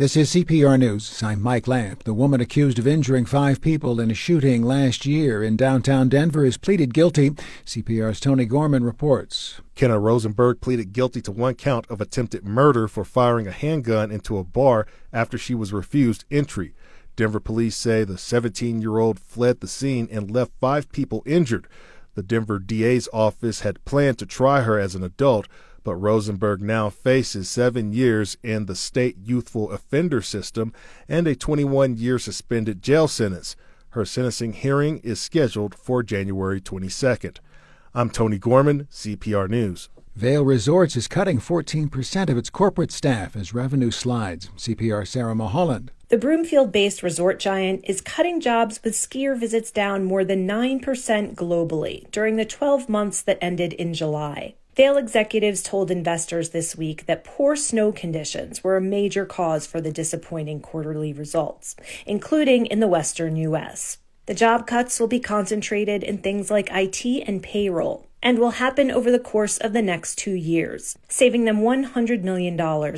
This is CPR News. I'm Mike Lamp. The woman accused of injuring 5 people in a shooting last year in downtown Denver has pleaded guilty. CPR's Tony Gorman reports. Kenna Rosenberg pleaded guilty to 1 count of attempted murder for firing a handgun into a bar after she was refused entry. Denver police say the 17-year-old fled the scene and left 5 people injured. The Denver DA's office had planned to try her as an adult, but Rosenberg now faces 7 years in the state youthful offender system and a 21-year suspended jail sentence. Her sentencing hearing is scheduled for January 22nd. I'm Tony Gorman, CPR News. Vail Resorts is cutting 14% of its corporate staff as revenue slides. CPR Sarah Mulholland. The Broomfield-based resort giant is cutting jobs with skier visits down more than 9% globally during the 12 months that ended in July. Vail executives told investors this week that poor snow conditions were a major cause for the disappointing quarterly results, including in the western U.S. The job cuts will be concentrated in things like IT and payroll, and will happen over the course of the next 2 years, saving them $100 million.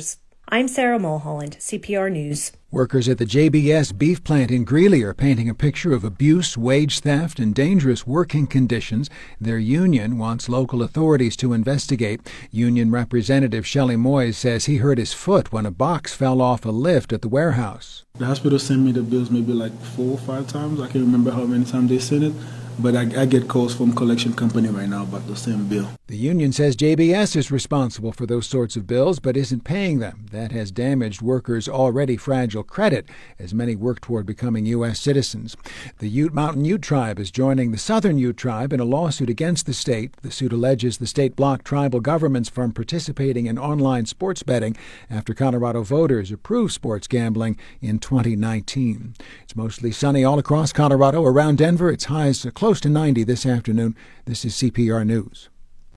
I'm Sarah Mulholland, CPR News. Workers at the JBS beef plant in Greeley are painting a picture of abuse, wage theft, and dangerous working conditions. Their union wants local authorities to investigate. Union Representative Shelley Moyes says he hurt his foot when a box fell off a lift at the warehouse. The hospital sent me the bills maybe like 4 or 5 times. I can't remember how many times they sent it. But I get calls from collection company right now about the same bill. The union says JBS is responsible for those sorts of bills but isn't paying them. That has damaged workers' already fragile credit as many work toward becoming U.S. citizens. The Ute Mountain Ute Tribe is joining the Southern Ute Tribe in a lawsuit against the state. The suit alleges the state blocked tribal governments from participating in online sports betting after Colorado voters approved sports gambling in 2019. It's mostly sunny all across Colorado. Around Denver, it's highs close to 90 this afternoon. This is CPR News.